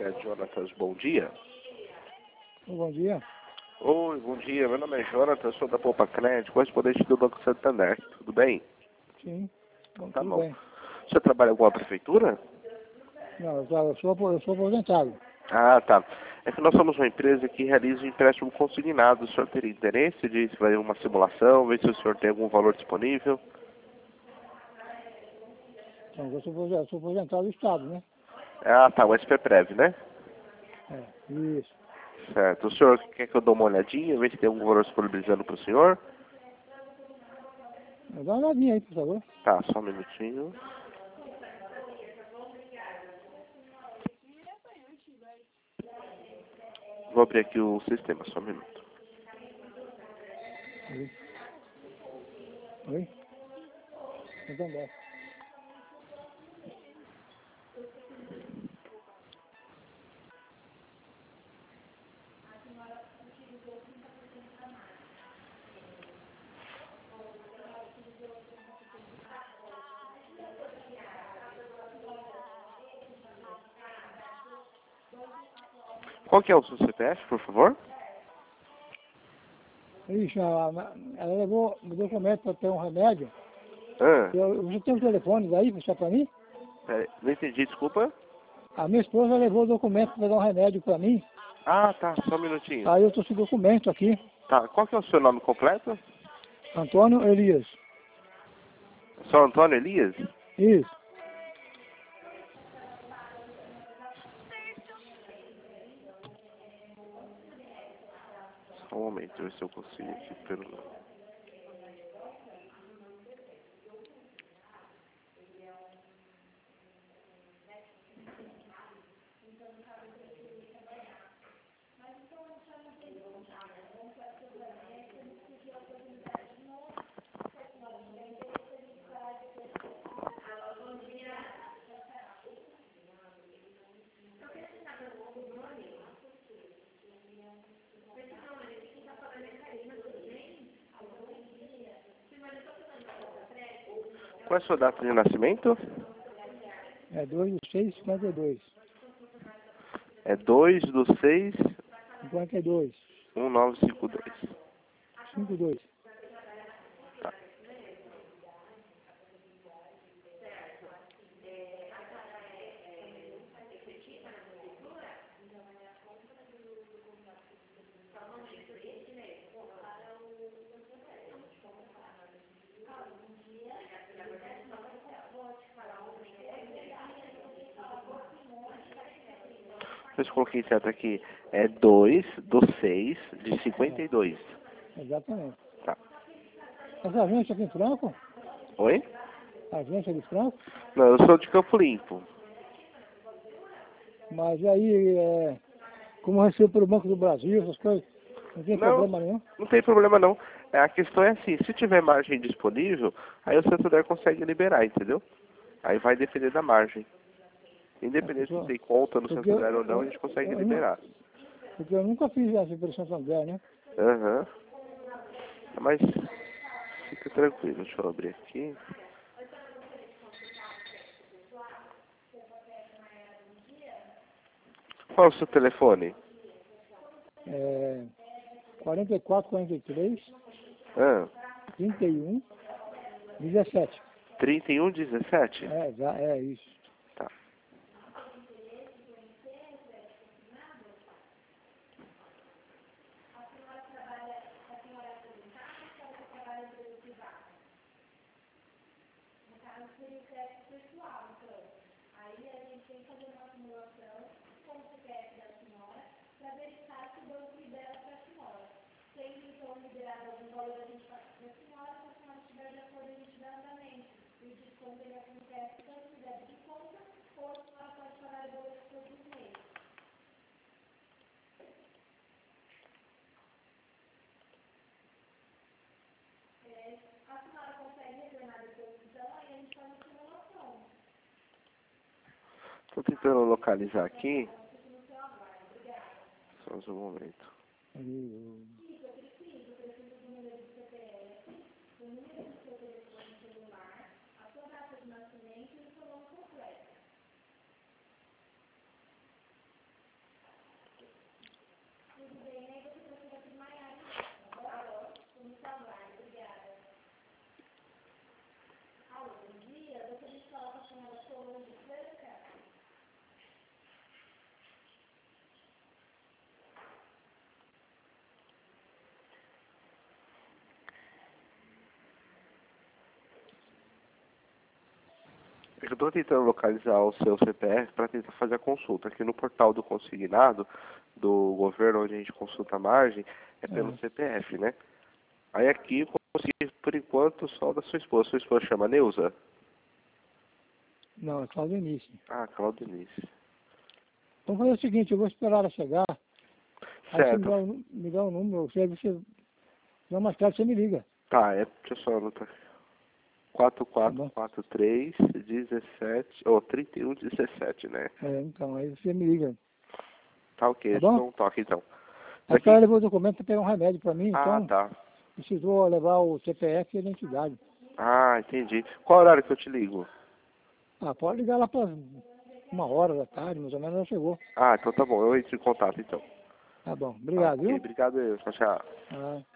É Jonatas, bom dia. Bom dia. Oi, bom dia. Meu nome é Jonatas, sou da Poupa Crédito, correspondente do Banco Santander. Tudo bem? Sim. Tá Tudo bom. bem. Você trabalha em alguma prefeitura? Não, eu sou aposentado. Ah, tá. É que nós somos uma empresa que realiza um empréstimo consignado. O senhor teria interesse de fazer uma simulação, ver se o senhor tem algum valor disponível? Então, eu sou aposentado do Estado, né? Ah, tá. O SPPrev, né? É, isso. Certo. O senhor quer que eu dê uma olhadinha, ver se tem algum valor disponibilizando para o senhor? Dá uma olhadinha aí, por favor. Tá, só um minutinho. Vou abrir aqui o sistema, só um minuto. Oi? Oi? Então, dá. Qual que é o seu CPF, por favor? Ixi, ela levou o documento para ter um remédio. Ah, Você tem o telefone daí, puxar para mim? peraí, não entendi, desculpa. A minha esposa levou o documento para dar um remédio para mim. Ah, tá, só um minutinho. Aí eu estou sem documento aqui. Tá, qual que é o seu nome completo? Antônio Elias. São Antônio Elias? Isso. Só um momento, ver se eu consigo aqui pelo nome. Qual é a sua data de nascimento? É 2/6/52. É 2/6/1952. 52. 52. Tá. Eu coloquei certo aqui. É 2/6/52. Exatamente. Tá. Essa agência aqui em Franco? Oi? A agência de Franco? Não, eu sou de Campo Limpo. Mas aí, como eu recebo pelo Banco do Brasil, essas coisas, não tem Não, problema nenhum. não tem problema não. A questão é assim, se tiver margem disponível, aí o Santander consegue liberar, entendeu? Aí vai depender da margem. Independente se tem conta no Porque Santander ou não, a gente consegue liberar. porque eu nunca fiz essa impressão Santander, né? Aham. Mas fica tranquilo, deixa eu abrir aqui. Qual é o seu telefone? 44, 43, Ah, 31, 17. 3117? É isso. Tá. Tô tentando localizar aqui. Só mais um momento. Eu estou tentando localizar o seu CPF para tentar fazer a consulta. Aqui no portal do consignado do governo, onde a gente consulta a margem, é pelo CPF, né? Aí aqui eu consegui, por enquanto, só da sua esposa. Sua esposa chama Neuza? Não, é só do início. Ah, Claudenice. Então fazer o seguinte, eu vou esperar ela chegar. Aí você Certo. me dá o número, você mais tarde você me liga. Tá, deixa eu só anotar. Tá bom? 4443 17, ou 3117, né? Então, aí você me liga. Tá ok, Tá eu te bom? dou um toque então. Aí o cara Daqui. levou o documento para pegar um remédio para mim, Ah, então tá. precisou levar o CPF e a identidade. Ah, entendi. Qual horário que eu te ligo? Ah, pode ligar lá para 1 hora da tarde, mais ou menos, ela chegou. Ah, então tá bom, eu entro em contato então. Tá bom, Tá obrigado, ok, viu? obrigado, tchau, tchau. Ah.